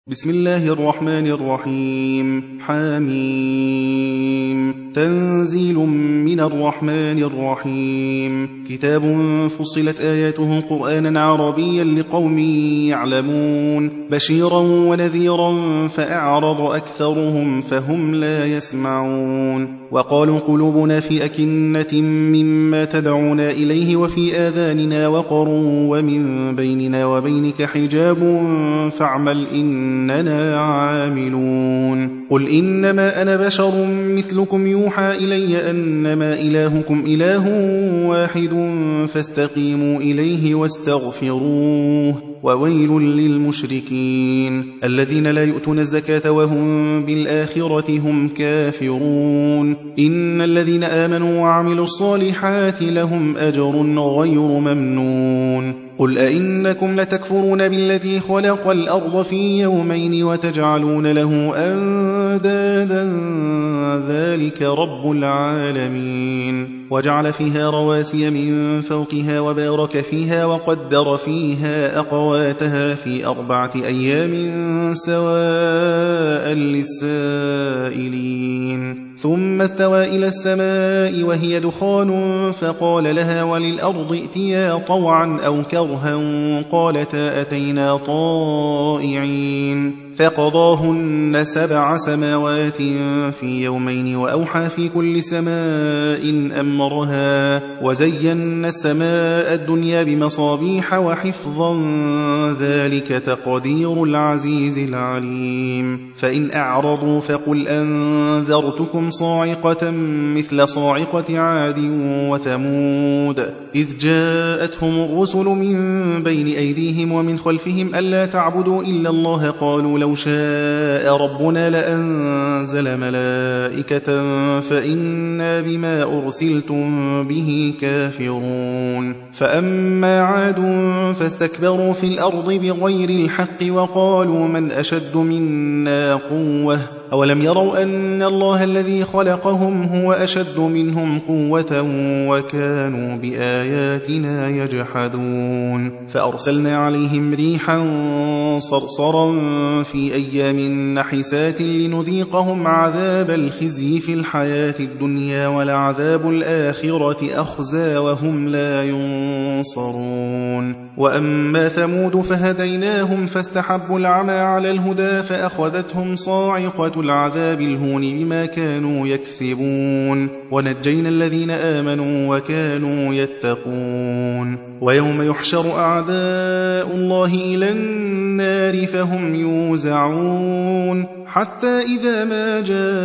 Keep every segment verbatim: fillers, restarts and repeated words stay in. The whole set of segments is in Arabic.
بسم الله الرحمن الرحيم. حميم. تنزيل من الرحمن الرحيم. كتاب فصلت آياته قرآنا عربيا لقوم يعلمون بشيرا ونذيرا فأعرض أكثرهم فهم لا يسمعون. وقالوا قلوبنا في أكنة مما تدعونا إليه وفي آذاننا وقر ومن بيننا وبينك حجاب فاعمل إننا عاملون. قل إنما أنا بشر مثلكم يوحى إلي أنما إلهكم إله واحد فاستقيموا إليه واستغفروه وويل للمشركين الذين لا يؤتون الزكاة وهم بالآخرة هم كافرون. إن الذين آمنوا وعملوا الصالحات لهم أجر غير ممنون. قل أئنكم لتكفرون بالذي خلق الأرض في يومين وتجعلون له أندادا ذلك رب العالمين. وجعل فيها رواسي من فوقها وبارك فيها وقدر فيها أقواتها في أربعة أيام سواء للسائلين. ثم استوى إلى السماء وهي دخان فقال لها وللأرض ائتيا طوعا أو كرها قالتا أتينا طائعين. فقضاهن سبع سماوات في يومين وأوحى في كل سماء أمرها وزينا السماء الدنيا بمصابيح وحفظا ذلك تقدير العزيز العليم. فإن أعرضوا فقل أنذرتكم صاعقة مثل صاعقة عاد وثمود إذ جاءتهم الرسل من بين أيديهم ومن خلفهم ألا تعبدوا إلا الله قالوا لو شاء ربنا لأنزل ملائكة فإنا بما أرسلتم به كافرون. فأما عاد فاستكبروا في الأرض بغير الحق وقالوا من أشد منا قوة أولم يروا أن الله الذي خلقهم هو أشد منهم قوة وكانوا بآياتنا يجحدون. فأرسلنا عليهم ريحا صرصرا في أيام نحسات لنذيقهم عذاب الخزي في الحياة الدنيا ولعذاب الآخرة أخزى وهم لا ينصرون. وأما ثمود فهديناهم فاستحبوا العمى على الهدى فأخذتهم صاعقة العذاب الهون بما كانوا يكسبون ونجينا الذين آمنوا وكانوا يتقون. ويوم يحشر أعداء الله إلى النار فهم يوزعون حتى إذا ما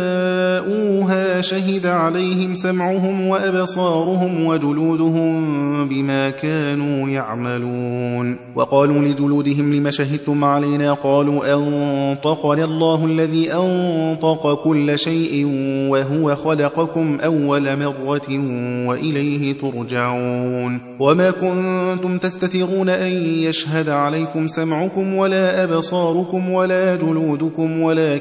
جاءوها شهد عليهم سمعهم وأبصارهم وجلودهم بما كانوا يعملون. وقالوا لجلودهم لم شهدتم علينا قالوا أنطقنا الله الذي أنطق كل شيء وهو خلقكم أول مرة وإليه ترجعون. وما كنتم تستترون أن يشهد عليكم سمعكم ولا أبصاركم ولا جلودكم ولكن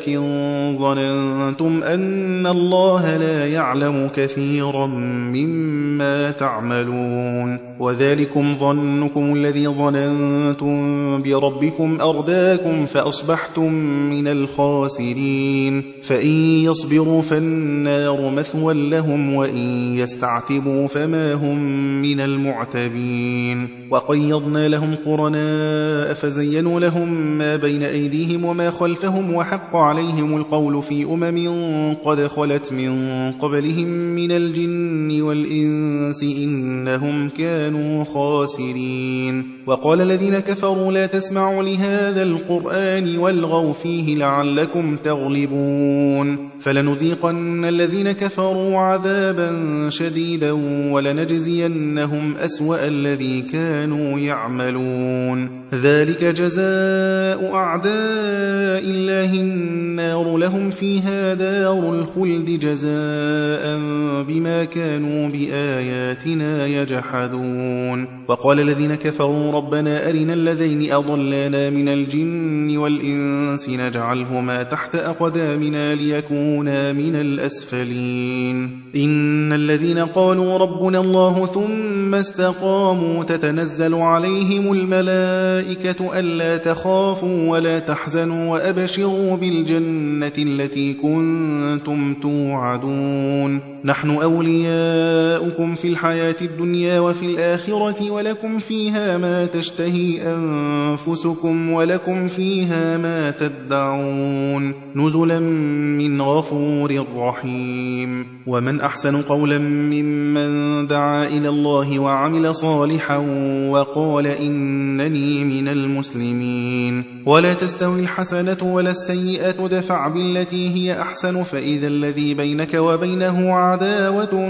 ظننتم أن الله لا يعلم كثيرا مما تعملون. وذلكم ظنكم الذي ظننتم بربكم أرداكم فأصبحتم من الخاسرين. فإن يصبروا فالنار مثوى لهم وإن يستعتبوا فما هم من المعتبين. وقيضنا لهم قرناء فزينوا لهم ما بين أيديهم وما خلفهم وحق عليهم القول في أمم قد خلت من قبلهم من الجن والإنس إنهم كانوا خاسرين. وقال الذين كفروا لا تسمعوا لهذا القرآن والغوا فيه لعلكم تغلبون. فلنذيقن الذين كفروا عذابا شديدا ولنجزينهم أسوأ الذي كانوا يعملون. ذلك جزاء أعداء الله النار لهم فيها دار الخلد جزاء بما كانوا بآياتنا يجحدون. وقال الذين كفروا ربنا أرنا الذين أضلانا من الجن والإنس نجعلهما تحت أقدامنا ليكونا من الأسفلين. إن الذين قالوا ربنا الله ثم ثم استقاموا تتنزل عليهم الملائكة ألا تخافوا ولا تحزنوا وأبشروا بالجنة التي كنتم توعدون نحن أولياؤكم في الحياة الدنيا وفي الآخرة ولكم فيها ما تشتهي أنفسكم ولكم فيها ما تدعون نزلا من غفور رحيم ومن أحسن قولا ممن دعا إلى الله وعمل صالحا وقال إنني من المسلمين ولا تستوي الحسنة ولا السيئة دفع بالتي هي أحسن فإذا الذي بينك وبينه عداوة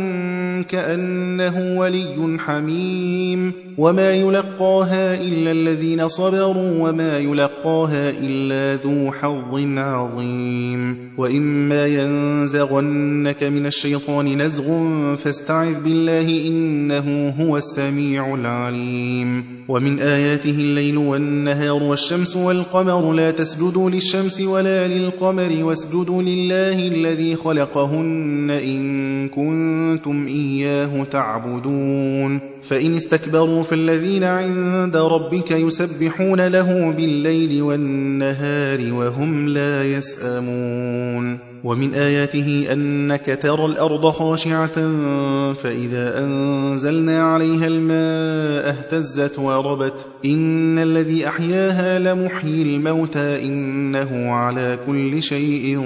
كأنه ولي حميم وما يلقاها إلا الذين صبروا وما يلقاها إلا ذو حظ عظيم وإما ينزغنك من الشيطان نزغ فاستعذ بالله إنه هو السميع العليم ومن آياته الليل والنهار والشمس والقمر لا تسجدوا للشمس ولا للقمر واسجدوا لله الذي خلقهن إن كنتم إياه تعبدون فإن استكبروا فالذين عند ربك يسبحون له بالليل والنهار وهم لا يسأمون ومن آياته أنك ترى الأرض خاشعة فإذا أنزلنا عليها الماء اهتزت وربت إن الذي أحياها لمحيي الموتى إنه على كل شيء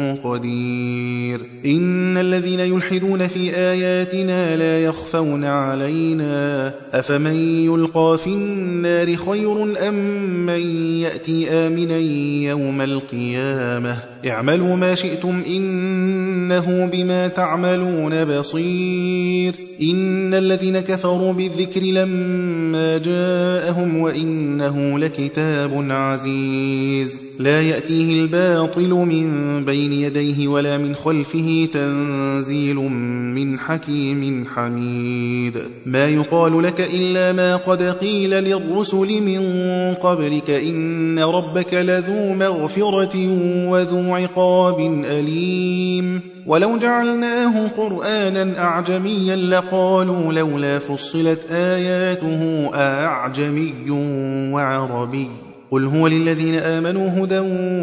قدير إن الذين يلحدون في آياتنا لا يخفون علينا أفمن يلقى في النار خير أم من يأتي آمنا يوم القيامة اعملوا ما شئتم إنه بما تعملون بصير إن الذين كفروا بالذكر لما جاءهم وإنه لكتاب عزيز لا يأتيه الباطل من بين يديه ولا من خلفه تنزيل من حكيم حميد ما يقال لك إلا ما قد قيل للرسل من قبلك إن ربك لذو مغفرة وذو عقاب أليم ولو جعلناه قرآنا أعجميا لقالوا لولا فصلت آياته أعجمي وعربي قل هو للذين آمنوا هدى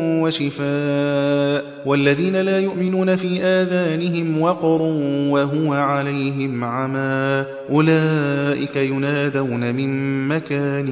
وشفاء والذين لا يؤمنون في آذانهم وقر وهو عليهم عمى أولئك ينادون من مكان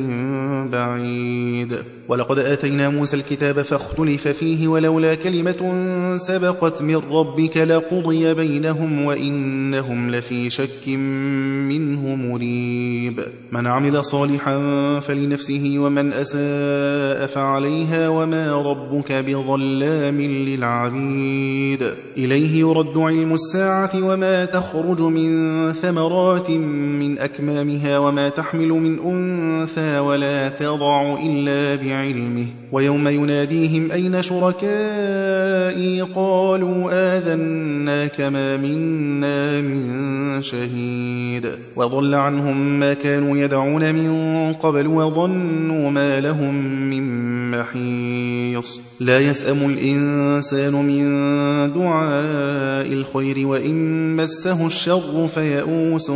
بعيد ولقد آتينا موسى الكتاب فاختلف فيه ولولا كلمة سبقت من ربك لقضي بينهم وإنهم لفي شك منه مريب من عمل صالحا فلنفسه ومن أساء فعليها وما ربك بظلام للعبيد إليه يرد علم الساعة وما تخرج من ثمرات من أكمامها وما تحمل من أنثى ولا تضع إلا بعلمه ويوم يناديهم أين شركائي قالوا آذناك ما منا من شهيد وضل عنهم ما كانوا يدعون من قبل وظنوا ما لهم من محيص لا يسأم الإنسان من دعاء الخير وإن مسه الشر فيئوس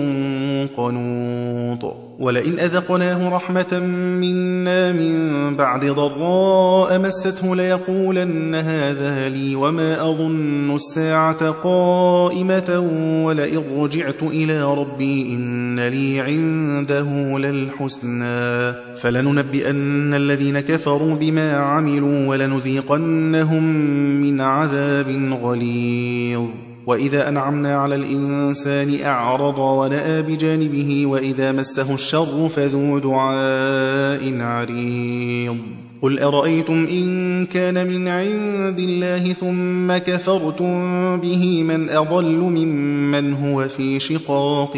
قنوط ولئن أذقناه رحمة منا من بعد ضراء مسته ليقولن هذا لي وما أظن الساعة قائمة ولئن رجعت إلى ربي إن لي عنده للحسنى فلننبئن الذين كفروا بما عملوا ولنذيقنهم من عذاب غليظ وإذا أنعمنا على الإنسان أعرض ونأى بجانبه وإذا مسه الشر فذو دعاء عريض قل أرأيتم إن كان من عند الله ثم كفرتم به من أضل ممن هو في شقاق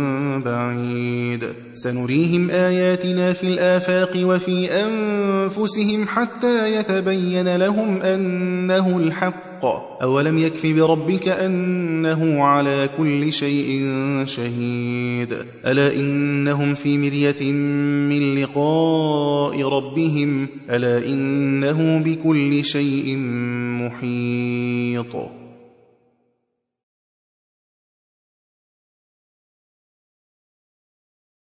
بعيد سنريهم آياتنا في الآفاق وفي أنفسهم حتى يتبين لهم أنه الحق أولم يكف بربك أنه على كل شيء شهيد ألا إنهم في مرية من لقاء ربهم ألا إنه بكل شيء محيط